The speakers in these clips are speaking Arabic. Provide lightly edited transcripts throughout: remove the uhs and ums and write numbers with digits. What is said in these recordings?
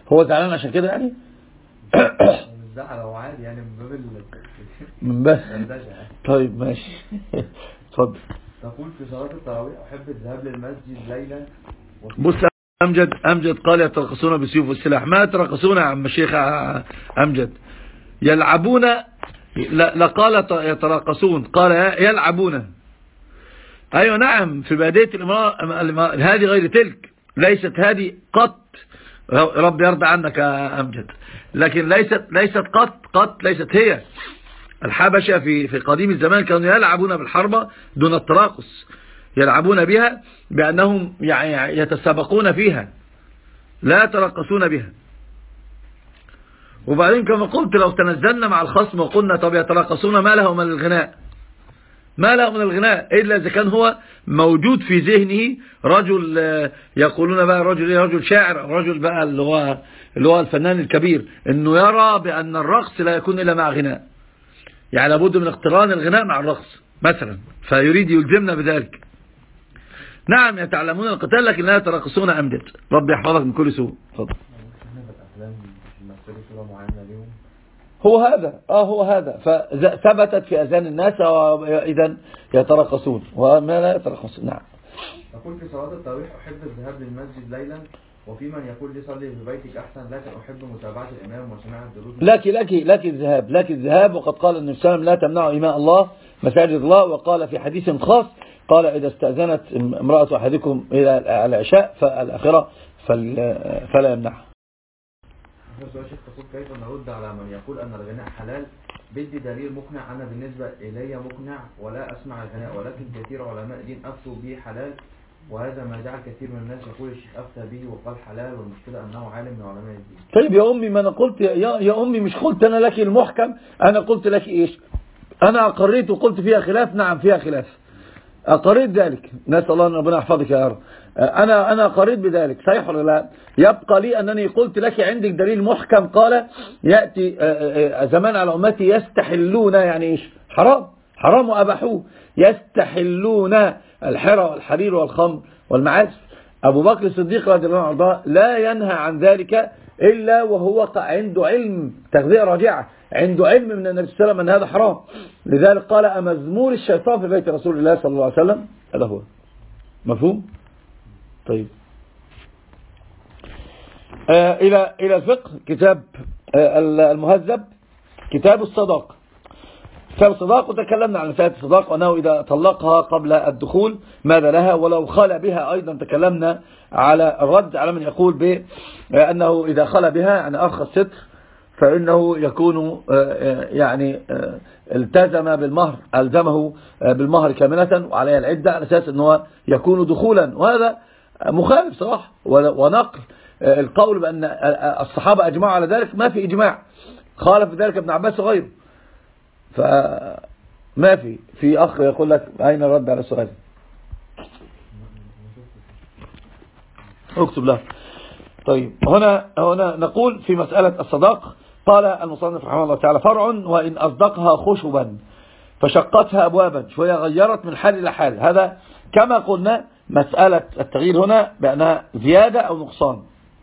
هو زعلان عشان كده يعني؟ مش زعل، هو عادي يعني من باب طيب ماشي. اتفضل. تقول في صلاة التراويح أحب الذهاب للمسجد ليلا. بص أمجد قال يترقصون بالسيوف والسلاح. ما يترقصون يا عم الشيخ أمجد؟ يلعبون. لا قال يترقصون، قال يلعبون. أيوة نعم، في بادية الإمارة هذه غير تلك، ليست هذه قط، رب يرضى عنك يا أمجد، لكن ليست قط ليست هي. الحبشة في قديم الزمان كانوا يلعبون بالحربة دون التراقص، يلعبون بها بأنهم يعني يتسابقون فيها، لا يترقصون بها. وبعدين كما قلت لو تنزلنا مع الخصم وقلنا طب يترقصون، ما له من الغناء، ما له من الغناء إلا إذا كان هو موجود في ذهنه رجل، يقولون بقى رجل شاعر، رجل بقى اللي هو الفنان الكبير، انه يرى بأن الرقص لا يكون إلا مع غناء، يعني لابد من اقتران الغناء مع الرقص مثلا، فيريد يلزمنا بذلك. نعم يتعلمون القتال لكن لا يترقصون. أمجد رب يحفظك من كل سوء. اتفضل. هو هذا فثبتت في أذهان الناس وإذا يترقصون وما لا يترقصون. نعم. أقول في صلاة التراويح أحب الذهاب للمسجد ليلا، وفي من يقول لي صلي في بيتك أحسن، لكن أحب متابعة الإمام وسماع الدروس. لك الذهاب وقد قال النبي صلى الله عليه وسلم لا تمنعوا إماء الله مساجد الله، وقال في حديث خاص قال إذا استأذنت امرأة أحدكم إلى العشاء فالآخرة فلا يمنعها. تقول كيف نرد على من يقول أن الغناء حلال؟ بدي دليل مقنع. أنا بالنسبة إلي مقنع ولا أسمع الغناء، ولكن كثير علماء دين أفتوا به حلال، وهذا ما جعل كثير من الناس يقول الشيخ أفتى به وقال حلال، والمشكلة أنه عالم من علماء الدين. طيب يا أمي، ما أنا قلت يا أمي، مش قلت أنا لك المحكم، أنا قلت لك إيش؟ أنا أقريت وقلت فيها خلاف. نعم فيها خلاف، أقريت ذلك، نسأل الله أن ربنا يحفظك يا رب. أنا قريت بذلك، صحيح ولا لا؟ يبقى لي أنني قلت لك عندك دليل محكم قال يأتي زمان على أمتي يستحلون، يعني إيش؟ حرام وأباحوه، يستحلون الحرى والحرير والخمر والمعازف. أبو بكر الصديق رضي الله عنه لا ينهى عن ذلك إلا وهو عنده علم، تغذية راجعة، عنده علم من النبي صلى الله عليه وسلم أن هذا حرام. لذلك قال أمزمور الشيطان في بيت رسول الله صلى الله عليه وسلم. هذا هو مفهوم. طيب إلى الفقه، كتاب المهذب، كتاب الصداق. كتاب الصداق، وتكلمنا عن مسألة الصداق وأنه إذا طلقها قبل الدخول ماذا لها، ولو خلى بها أيضا تكلمنا على الرد على من يقول بأنه إذا خلى بها يعني أرخى الستر فإنه يكون يعني التزم بالمهر، ألزمه بالمهر كاملة وعليه العدة، على أساس أنه يكون دخولا، وهذا مخالف صراحة. ونقل القول بأن الصحابة أجمعوا على ذلك ما في إجماع، خالف ذلك ابن عباس وغيره، فما في أخ يقول لك أين الرد على السؤال؟ اكتب له. طيب هنا نقول في مسألة الصداق، قال المصنف رحمه الله تعالى فرع: وإن أصدقها خشبا فشقتها أبوابا، شوية غيرت من حال إلى حال. هذا كما قلنا مسألة التغيير هنا بأنها زيادة أو نقصان.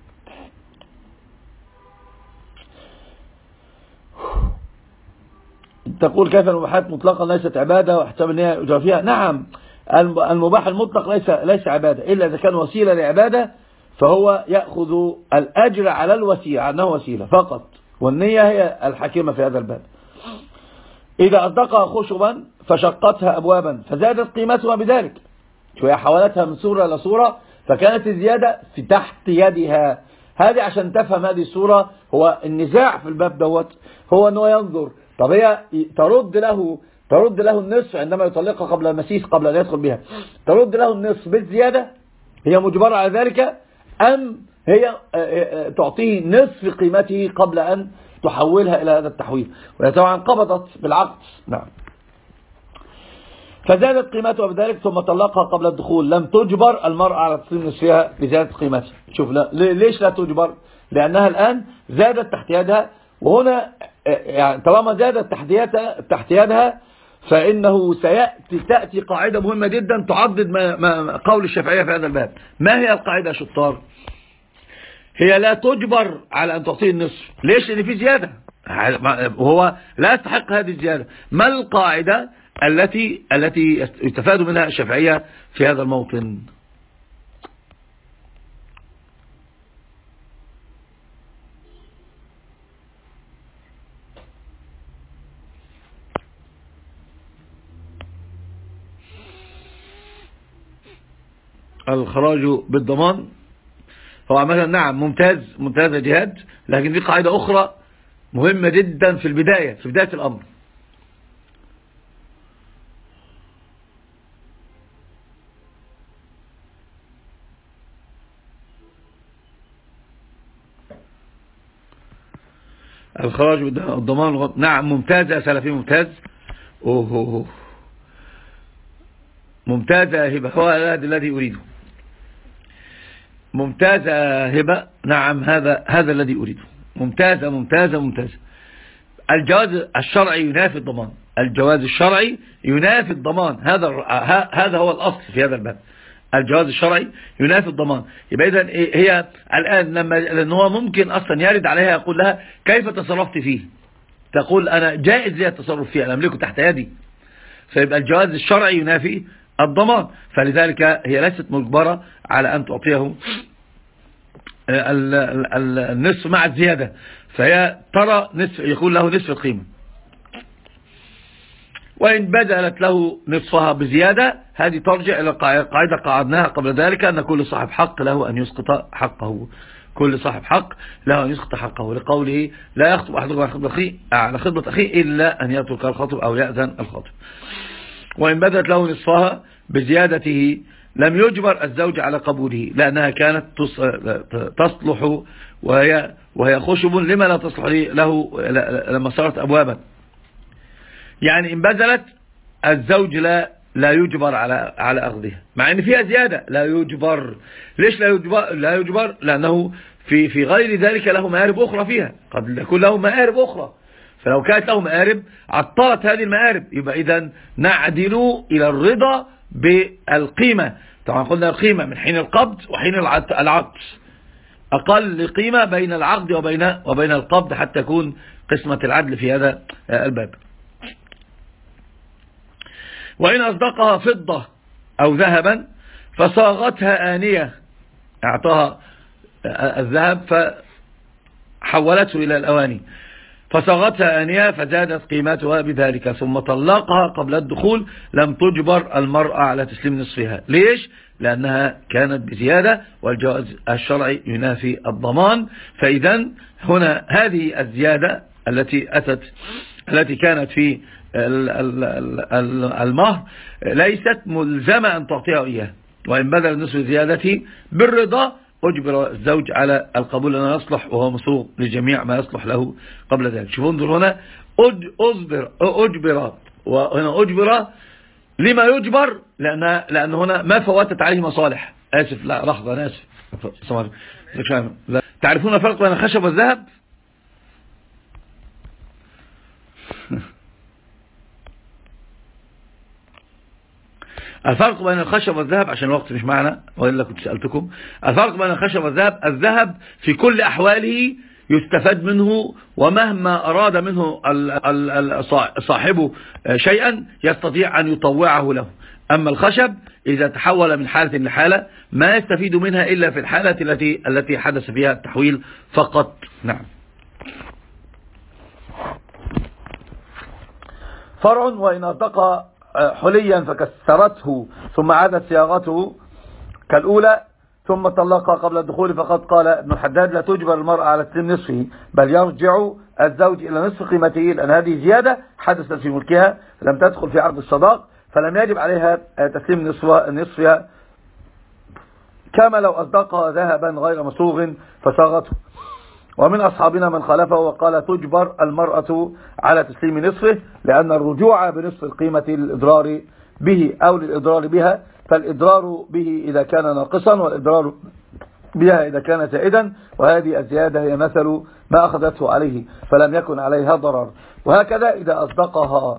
تقول كيف المباحات مطلقا ليست عبادة واحتمال أن هي يجرى فيها؟ نعم، المباح المطلق ليس عبادة إلا إذا كان وسيلة لعبادة، فهو يأخذ الأجر على الوسيلة، أنه وسيلة فقط، والنية هي الحكيمة في هذا الباب. إذا أصدقها خشبا فشقتها أبوابا فزادت قيمتها بذلك، شوية حولتها من صورة إلى صورة، فكانت الزيادة في تحت يدها. هذه عشان تفهم هذه الصورة، هو النزاع في الباب دوت هو أنه ينظر طب هي ترد له النصف عندما يطلقها قبل المسيس، قبل أن يدخل بها، ترد له النصف بالزيادة، هي مجبرة على ذلك، أم هي تعطيه نصف قيمته قبل أن تحولها إلى هذا التحويل، وهي طبعا قبضت بالعقد. نعم. فزادت قيمتها بذلك ثم طلقها قبل الدخول، لم تجبر المرأة على تسليم نصفها بزيادة قيمتها. شوف ليش لا تجبر؟ لأنها الآن زادت تحت يدها، وهنا يعني طالما زادت تحت يدها فإنه تأتي قاعدة مهمة جدا تعضد ما قول الشافعية في هذا الباب. ما هي القاعدة يا شطار؟ هي لا تجبر على أن تعطيه النصف. ليش؟ لأن في زيادة وهو لا يستحق هذه الزيادة. ما القاعدة التي يستفاد منها الشافعية في هذا الموطن؟ الخراج بالضمان هو مثلا نعم ممتاز جهاد، لكن في قاعدة أخرى مهمة جدا في بداية الأمر. الخراج بالضمان نعم ممتاز يا سلفي، ممتاز. ممتاز يا هبة، هو هذا الذي أريده. ممتازة هبة، نعم هذا الذي أريده. ممتازة. الجواز الشرعي ينافي الضمان. الجواز الشرعي ينافي الضمان. هذا هو الأصل في هذا الباب. الجواز الشرعي ينافي الضمان. يبقى إذن هي الآن لأن هو ممكن أصلا يرد عليها يقول لها كيف تصرفت فيه؟ تقول أنا جائز لي التصرف فيه، أنا أملكه تحت يدي. فيبقى الجواز الشرعي ينافي الضمان، فلذلك هي ليست مجبرة على أن تعطيه النصف مع الزيادة، فهي ترى يكون له نصف القيمة. وإن بدلت له نصفها بزيادة، هذه ترجع إلى قاعدة قعدناها قبل ذلك، أن كل صاحب حق له أن يسقط حقه. كل صاحب حق له أن يسقط حقه، لقوله لا يخطب أحدكم على خطبة أخيه إلا أن يترك الخطب أو يأذن الخطب. وإن بدلت له نصفها بزيادته لم يجبر الزوج على قبوله، لأنها كانت تصلح وهي خشب لما لا تصلح له لما صارت أبوابا. يعني إن بذلت الزوج لا يجبر على أخذها، مع أن فيها زيادة لا يجبر. ليش لا يجبر؟ لأنه في غير ذلك له مآرب أخرى فيها، قد يكون له مآرب أخرى، فلو كانت له مآرب عطلت هذه المآرب. يبقى إذن نعدل إلى الرضا بالقيمة. طبعا قلنا القيمة من حين القبض وحين العقد، أقل قيمة بين العقد وبين القبض حتى يكون قسمة العدل في هذا الباب. وإن أصدقها فضة أو ذهبا فصاغتها آنية، أعطاها الذهب فحولته إلى الأواني، فصاغتها آنية فزادت قيمتها بذلك ثم طلقها قبل الدخول، لم تجبر المرأة على تسليم نصفها. ليش؟ لأنها كانت بزيادة، والجواز الشرعي ينافي الضمان. فإذا هنا هذه الزيادة التي كانت في المهر ليست ملزمة أن تعطيها إياه، وإن بدل نصف زيادته بالرضا أجبر الزوج على القبول أنه يصلح، وهو مصوغ لجميع ما يصلح له قبل ذلك. شوفوا انظر هنا أجبر، وهنا أجبر لما يجبر، لأن هنا ما فوتت عليه مصالح. آسف، لا لحظة، أنا آسف. تعرفون الفرق بين الخشب والذهب؟ الفرق بين الخشب والذهب، عشان الوقت مش معنا وإلا كنت سألتكم. الفرق بين الخشب والذهب، الذهب في كل أحواله يستفاد منه، ومهما أراد منه صاحبه شيئا يستطيع أن يطوعه له. أما الخشب إذا تحول من حالة لحالة ما يستفيد منها إلا في الحالة التي حدث فيها التحويل فقط. نعم. فرع: وإن أصدق حليا فكسرته ثم عادت صياغته كالأولى ثم طلقها قبل الدخول، فقد قال ابن الحداد لا تجبر المرأة على تسليم نصفه، بل يرجع الزوج إلى نصف قيمته، لأن هذه زيادة حدثت في ملكها لم تدخل في عقد الصداق، فلم يجب عليها تسليم نصفها، كما لو أصدقها ذهبا غير مصوغ فصاغته. ومن أصحابنا من خالفه وقال تجبر المرأة على تسليم نصفه، لأن الرجوع بنصف القيمة للإضرار به أو للإضرار بها، فالإضرار به إذا كان ناقصا والإضرار بها إذا كان زائدا، وهذه الزيادة هي مثل ما أخذته عليه فلم يكن عليها ضرر. وهكذا إذا أصدقها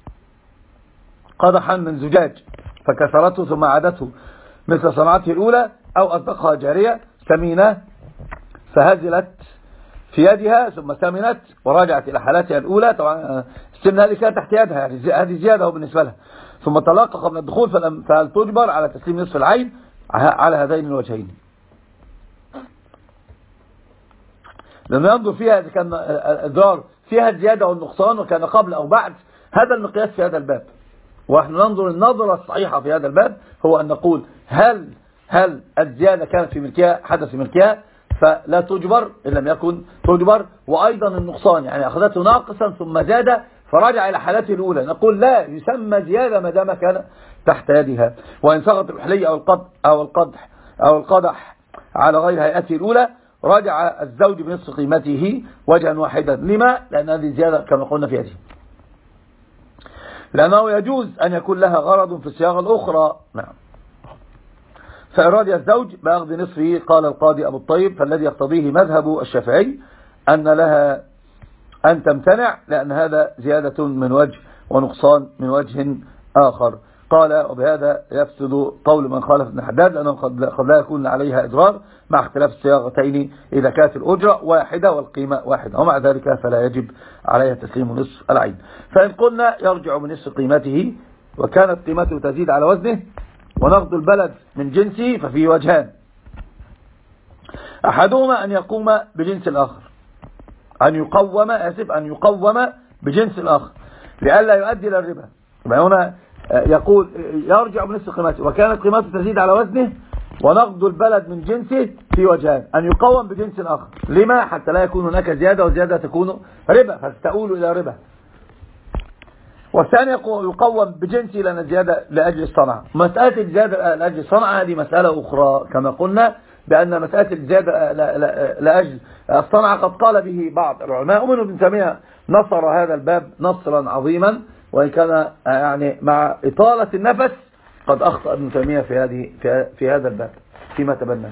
قدحا من زجاج فكسرته ثم عادته مثل صنعته الأولى، أو أصدقها جارية ثمينة فهزلت في يدها ثم سمنت ورجعت إلى حالتها الأولى. طبعا السمن هذه كانت تحت يدها، يعني هذه زيادة بالنسبة لها. ثم طلقها قبل الدخول فهل تجبر على تسليم نصف العين على هذين الوجهين؟ لما ينظر فيها إذا كان الإضرار فيها الزيادة والنقصان وكان قبل أو بعد، هذا المقياس في هذا الباب. ونحن ننظر النظرة الصحيحة في هذا الباب هو أن نقول هل الزيادة كانت في ملكها، حدث في ملكها فلا تجبر إن لم يكن تجبر، وأيضا النقصان يعني أخذته ناقصا ثم زاد فرجع إلى حالته الأولى، نقول لا يسمى زيادة ما دام كان تحت يدها. وإن سقط الحلي أو القدح على غير هيئته الأولى رجع الزوج بنصف قيمته وجها واحدا. لما؟ لأن هذه زيادة كما قلنا في يده، لأنه يجوز أن يكون لها غرض في الصياغة الأخرى. نعم. فإراد الزوج بأخذ نصفه قال القاضي أبو الطيب فالذي يقتضيه مذهب الشافعي أن لها أن تمتنع، لأن هذا زيادة من وجه ونقصان من وجه آخر. قال وبهذا يفسد قول من خالف ابن حداد، لأنه قد لا يكون عليها إضرار مع اختلاف الصياغتين إذا كانت الأجرة واحدة والقيمة واحدة، ومع ذلك فلا يجب عليها تسليم نصف العين. فإن قلنا يرجع بنصف قيمته وكانت قيمته تزيد على وزنه ونقد البلد من جنسه ففيه وجهان، أحدهما أن يقوم بجنس الآخر، أن يقوم بجنس الآخر لئلا يؤدي إلى الربا. هنا يقول يرجع بنصف قيمته وكانت قيمته تزيد على وزنه ونقد البلد من جنسه في وجهان، أن يقوم بجنس آخر. لما؟ حتى لا يكون هناك زيادة وزيادة تكون ربا فتؤول إلى ربا. والثاني يقوم بجنسه لأن الزيادة لأجل الصنعة. مسألة الزيادة لأجل الصنعة هذه مسألة أخرى، كما قلنا بأن مسألة الزيادة لأجل الصنعة قد قال به بعض العلماء، ومنهم ابن تيمية نصر هذا الباب نصرا عظيما، وإن كان يعني مع إطالة النفس قد أخطأ ابن تيمية في هذا الباب فيما تبنى.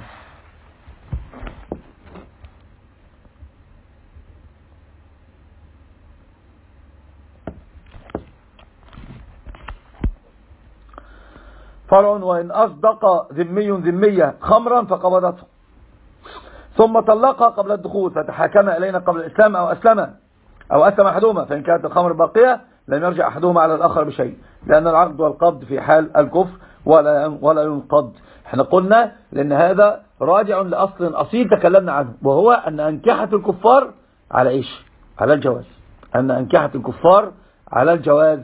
فرع وإن أصدق ذمية خمرا فقبضته ثم طلقها قبل الدخول فتحاكم إلينا قبل الإسلام أو أسلم أحدهما، فإن كانت الخمر باقية لم يرجع أحدهما على الآخر بشيء، لأن العقد والقبض في حال الكفر ولا ينقض. احنا قلنا لأن هذا راجع لأصل أصيل تكلمنا عنه، وهو أن أنكحة الكفار على إيش؟ على الجواز. أن أنكحة الكفار على الجواز.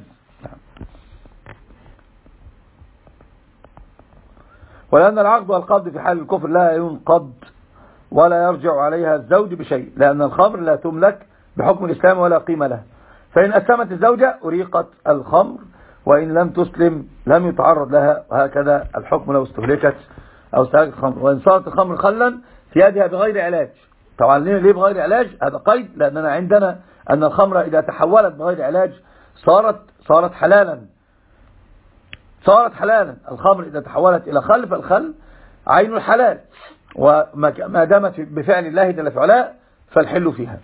ولأن العقد والقبض في حال الكفر لا ينقض ولا يرجع عليها الزوج بشيء، لأن الخمر لا تملك بحكم الإسلام ولا قيمة لها. فإن أسلمت الزوجة أريقت الخمر، وإن لم تسلم لم يتعرض لها، وهكذا الحكم لو استهلكت أو استهلكت الخمر. وإن صارت الخمر خلا في يدها بغير علاج. طبعا ليه بغير علاج؟ هذا قيد، لأننا عندنا أن الخمر إذا تحولت بغير علاج صارت حلالا. الخمر إذا تحولت إلى خل فالخل عين الحلال، وما دامت بفعل الله جل وعلا فالحل فيها.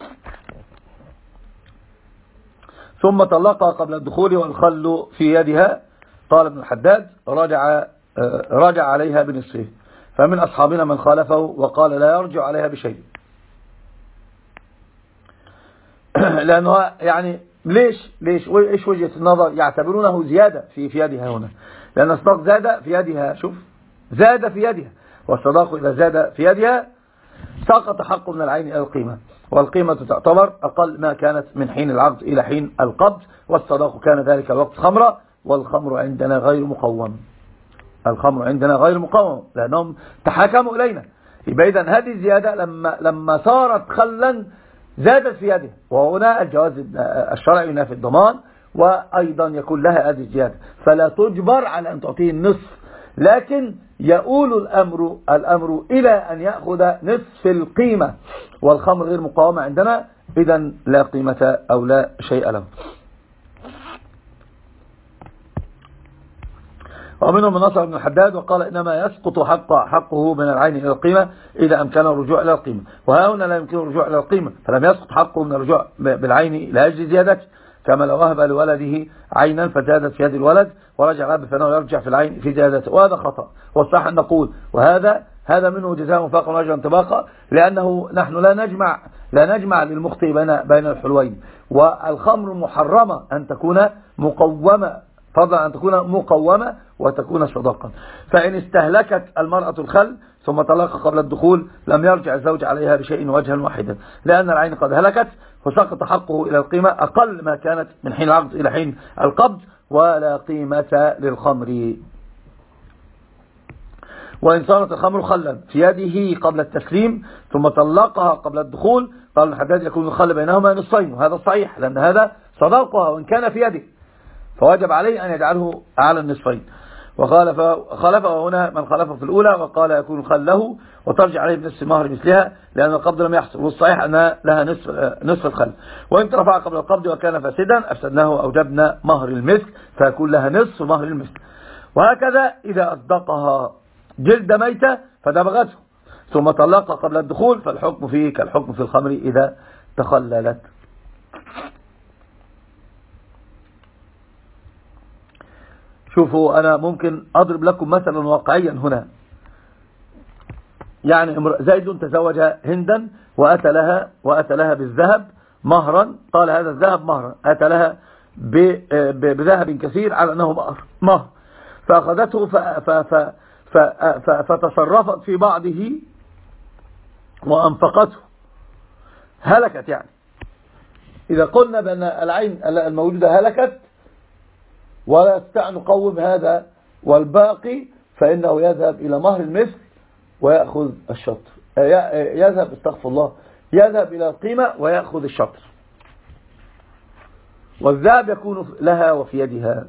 ثم طلقها قبل الدخول والخل في يدها. قال ابن الحداد رجع عليها بنصفه. فمن أصحابنا من خالفه وقال لا يرجع عليها بشيء، لأنه يعني ليش وإيش وجهة النظر؟ يعتبرونه زيادة في يدها هنا، لأن الصداق زاد في يدها. شوف، زاد في يدها، والصداق إذا زاد في يدها سقط حق من العين إلى القيمة، والقيمة تعتبر أقل ما كانت من حين العقد إلى حين القبض، والصداق كان ذلك الوقت خمرة، والخمر عندنا غير مقوم. لأنهم تحاكموا إلينا. يبقى إذن هذه الزيادة لما صارت خلا زادت في يده، وهنا الجواز الشرعي ينافي الضمان، وأيضا يكون لها هذه الزيادة، فلا تجبر على أن تعطيه النصف، لكن يؤول الأمر إلى أن يأخذ نصف القيمة، والخمر غير مقاومة عندنا، إذن لا قيمة أو لا شيء له. ومنهم من نصر ابن الحداد وقال إنما يسقط حقه من العين إلى القيمة إذا أمكن الرجوع إلى القيمة، وهنا لا يمكن الرجوع إلى القيمة، فلم يسقط حقه من الرجوع بالعين لأجل زيادته، كما لو وهب لولده عينا فزادت في يد الولد ورجع الأب فإنه يرجع في العين في زيادته، وهذا خطأ. والصح أن نقول وهذا هذا منه جزاء وفاقا وأجرا طباقا، لأنه نحن لا نجمع للمخطئ بين الحلوين. والخمر محرمة أن تكون مقومة، فضلا أن تكون مقومة وتكون صداقا. فإن استهلكت المرأة الخل ثم طلقها قبل الدخول لم يرجع الزوج عليها بشيء وجها واحدا، لأن العين قد هلكت وسقط حقه إلى القيمة أقل ما كانت من حين العقد إلى حين القبض، ولا قيمة للخمر. وإن صارت الخمر خلا في يده قبل التسليم ثم طلقها قبل الدخول، قال الحداد يكون الخل بينهما نصفين، وهذا صحيح لأن هذا صداقها وإن كان في يده، فوجب عليه أن يجعله على النصفين. وخالفه هنا من خالفه في الأولى وقال يكون خله وترجع عليه بنصف مهر مثلها، لأن القبض لم يحصل، والصحيح أنها لها نصف الخل. وإن ترفع قبل القبض وكان فاسدا أفسدناه وأوجبنا مهر المثل، فيكون لها نصف مهر المثل. وهكذا إذا أصدقها جلد ميتة فدبغته ثم طلقها قبل الدخول، فالحكم فيه كالحكم في الخمر إذا تخللت. شوفوا، أنا ممكن أضرب لكم مثلا واقعيا هنا. يعني زيد تزوج هندا وأتى لها بالذهب مهرا، قال هذا الذهب مهرا، أتى لها بذهب كثير على أنه مهر، فأخذته فتصرفت في بعضه وأنفقته، هلكت. يعني إذا قلنا بأن العين الموجودة هلكت ولا يستطيع أن نقوم هذا والباقي، فإنه يذهب إلى مهر المثل ويأخذ الشطر، يذهب استغفر الله يذهب إلى القيمة ويأخذ الشطر، والذهب يكون لها وفي يدها.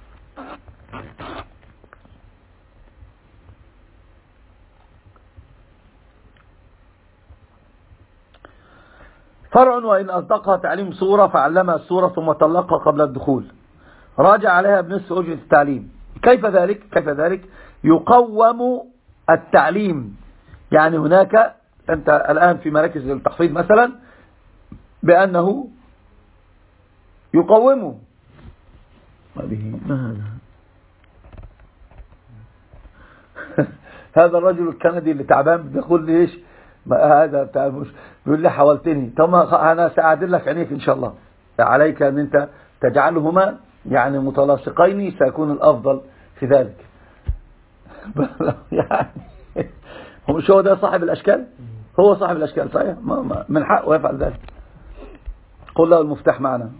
فرع: وإن أصدقها تعليم صورة فعلمها الصورة ثم طلقها قبل الدخول، راجع عليها بنصف أجرة التعليم. كيف ذلك؟ يقوم التعليم. يعني هناك أنت الآن في مراكز التحفيظ مثلا بأنه يقومه. هذا الرجل الكندي اللي تعبان بيقول لي ايش هذا بتاع بيقول لي حاولتني. طب انا ساعدل لك عينيك ان شاء الله، عليك ان انت تجعلهما يعني متلاصقين، سيكون الافضل في ذلك. يعني مش هو ده صاحب الاشكال؟ هو صاحب الاشكال صحيح، من حقه يفعل ذلك. قل له المفتاح معنا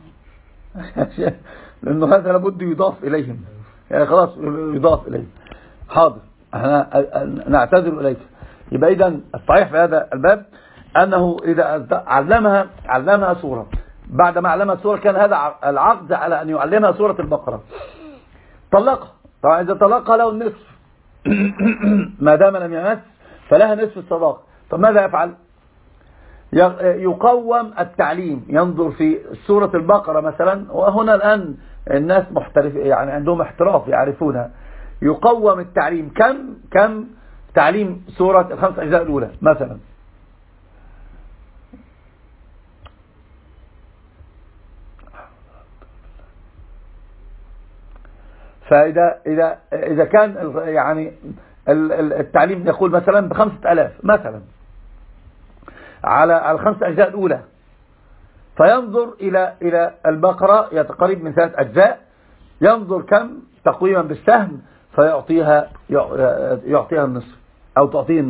لانه هذا لابد يضاف اليهم، يعني خلاص يضاف اليهم. حاضر، احنا نعتذر اليك. يبقى اذا الصحيح في هذا الباب انه اذا علمها سورة، بعد ما علمها سورة كان هذا العقد على ان يعلمها سورة البقرة، طلقها. طبعا اذا طلقها له النصف ما دام لم يمس فلها نصف الصداق. طب ماذا يفعل؟ يقوم التعليم، ينظر في سورة البقرة مثلا، وهنا الآن الناس محترف يعني عندهم احتراف يعرفونها. يقوم التعليم كم تعليم سورة الخمس أجزاء الأولى مثلا، فإذا كان يعني التعليم يقول مثلا ب5,000 مثلا على الخمس أجزاء الأولى، فينظر إلى البقرة يتقرب من 3 أجزاء، ينظر كم تقويما بالسهم فيعطيها النصف أو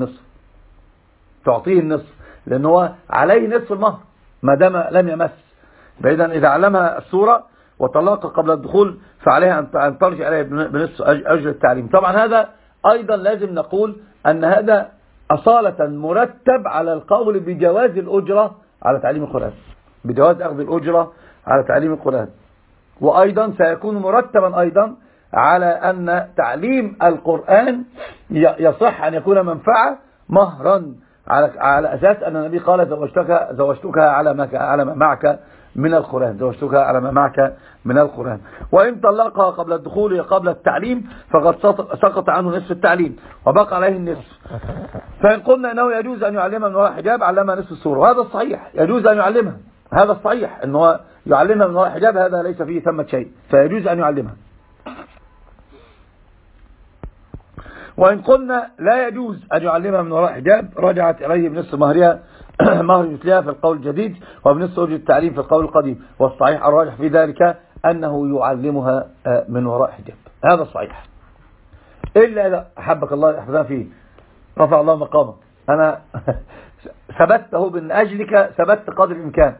تعطيه النصف لأنه عليه نصف المهر ما دام لم يمس. فإذا إذا علمها السورة وطلقها قبل الدخول فعليها أن ترجع عليها بنصف أجر التعليم. طبعا هذا أيضا لازم نقول أن هذا أصالة مرتب على القول بجواز الأجرة على تعليم القرآن، بجواز أخذ الأجرة على تعليم القرآن. وأيضا سيكون مرتبا أيضا على أن تعليم القرآن يصح أن يكون منفعة مهرا، على أساس أن النبي قال زوجتك على ما معك من القرآن، زوجتك على ما معك من القرآن. وإن طلقها قبل الدخول قبل التعليم فقد سقط عنه نصف التعليم وبقى عليه النصف. فإن قلنا أنه يجوز أن يعلمها من وراء حجاب علمها نصف السورة، وهذا الصحيح، يجوز أن يعلمها، هذا الصحيح أنه يعلمها من وراء حجاب، هذا ليس فيه ثمة شيء، فيجوز أن يعلمها. وإن قلنا لا يجوز أن يعلمها من وراء حجاب رجعت إليه بنصف مهرها مهر مثلها في القول الجديد وبنصف أجر التعليم في القول القديم. والصحيح الراجح في ذلك أنه يعلمها من وراء حجاب، هذا الصحيح. إلا إذا أحبك الله يحفظها فيه رفع الله مقامك، أنا ثبته من أجلك، ثبت قدر الإمكان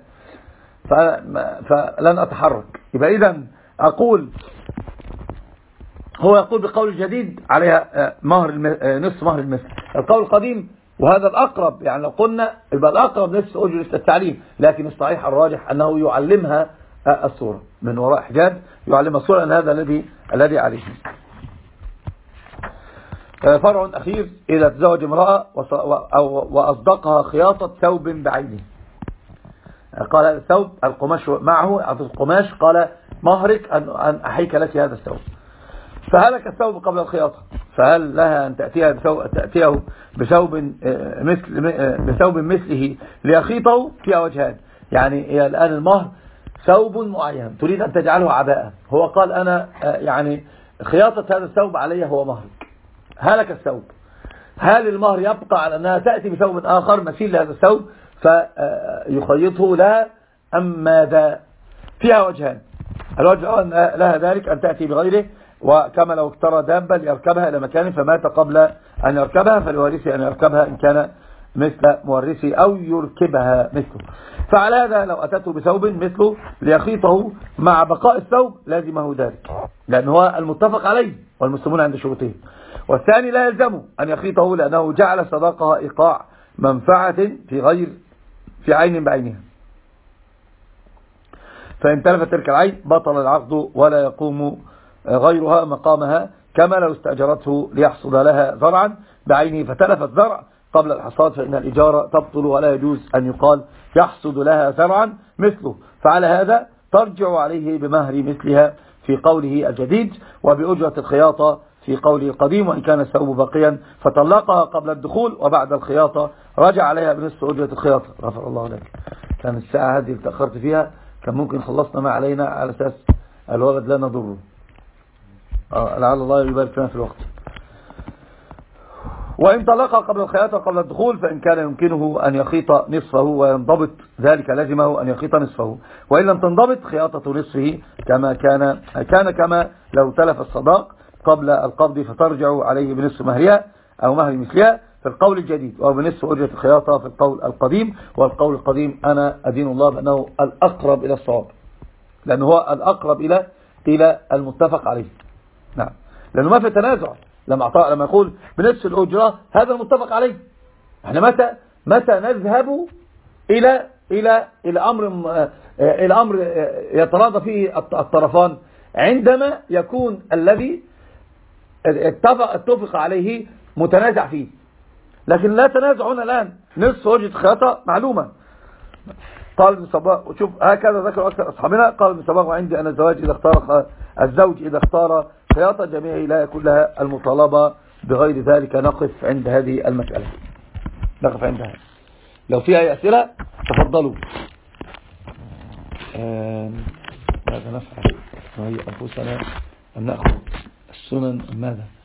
فلن أتحرك. يبقى إذن أقول هو يقول بقول الجديد عليها نصف مهر المثل. القول القديم وهذا الأقرب، يعني لو قلنا يبقى الأقرب نصف أجرة التعليم، لكن الصحيح الراجح أنه يعلمها الصورة من وراء حجاب، يعلمها الصورة، أن هذا الذي عليه. فرع أخير: إذا تزوج امرأة وأصدقها خياطة ثوب بعينه، قال هذا الثوب القماش معه، أعطي القماش، قال مهرك أن أحيك لك هذا الثوب، فهلك الثوب قبل الخياطة، فهل لها أن تأتيه بثوب مثله ليخيطه؟ فيها وجهان. يعني الآن المهر ثوب معين تريد أن تجعله عباءة، هو قال أنا يعني خياطة هذا الثوب علي هو مهرك، هلك الثوب، هل المهر يبقى على أنها تأتي بثوب آخر مثيل لهذا الثوب فيخيطه لها أم ماذا؟ فيها وجهان. الوجه لها ذلك أن تأتي بغيره، وكما لو اختار دابة ليركبها إلى مكان فمات قبل أن يركبها فلورثه أن يركبها إن كان مثل مورثه أو يركبها مثله. فعلى هذا لو أتته بثوب مثله ليخيطه مع بقاء الثوب لازمه ذلك، لأنه هو المتفق عليه والمسلمون عند شروطهم. والثاني لا يلزمه أن يخيطه لأنه جعل صداقها إيقاع منفعة في عين بعينها، فإن تلفت تلك العين بطل العقد ولا يقوم غيرها مقامها، كما لو استأجرته ليحصد لها زرعا بعينه فتلفت زرع قبل الحصاد فإن الإجارة تبطل ولا يجوز أن يقال يحصد لها زرعا مثله. فعلى هذا ترجع عليه بمهر مثلها في قوله الجديد وبأجرة الخياطة في قوله القديم، وإن كان الثوب باقيا فطلقها قبل الدخول وبعد الخياطة رجع عليها بنصف أجرة الخياطة. غفر الله لك. كان الساعة هذه اللي تأخرت فيها كان ممكن خلصنا ما علينا على أساس الولد لا نضره. لعل الله يبارك لنا في الوقت. وإن طلقها قبل الخياطة قبل الدخول فإن كان يمكنه أن يخيط نصفه وينضبط ذلك لزمه أن يخيط نصفه، وإن لم تنضبط خياطة نصفه كما لو تلف الصداق قبل القبض فترجع عليه بنصف مهرها أو مهر مثلها في القول الجديد أو بنصف أجرة الخياطة في القول القديم. والقول القديم أنا أدين الله بأنه الأقرب إلى الصواب، لأنه هو الأقرب إلى المتفق عليه. نعم، لأنه ما في تنازع لما يقول بنصف الأجرة هذا المتفق عليه. احنا متى نذهب إلى أمر يتراضى فيه الطرفان؟ عندما يكون الذي اتفق عليه متنازع فيه، لكن لا تنازع هنا الآن. نصف أجرة خياطة معلومة. قال ابن صباغ، وشوف هكذا ذكر أكثر أصحابنا، قال ابن صباغ وعندي أن الزوج إذا اختار خياطة جميعه لا يكون لها المطالبة بغير ذلك. نقف عند هذه المسألة، نقف عندها. لو فيها أي أسئلة تفضلوا. ماذا نفعل؟ وهي أنفسنا أن نأخذ السنن ماذا؟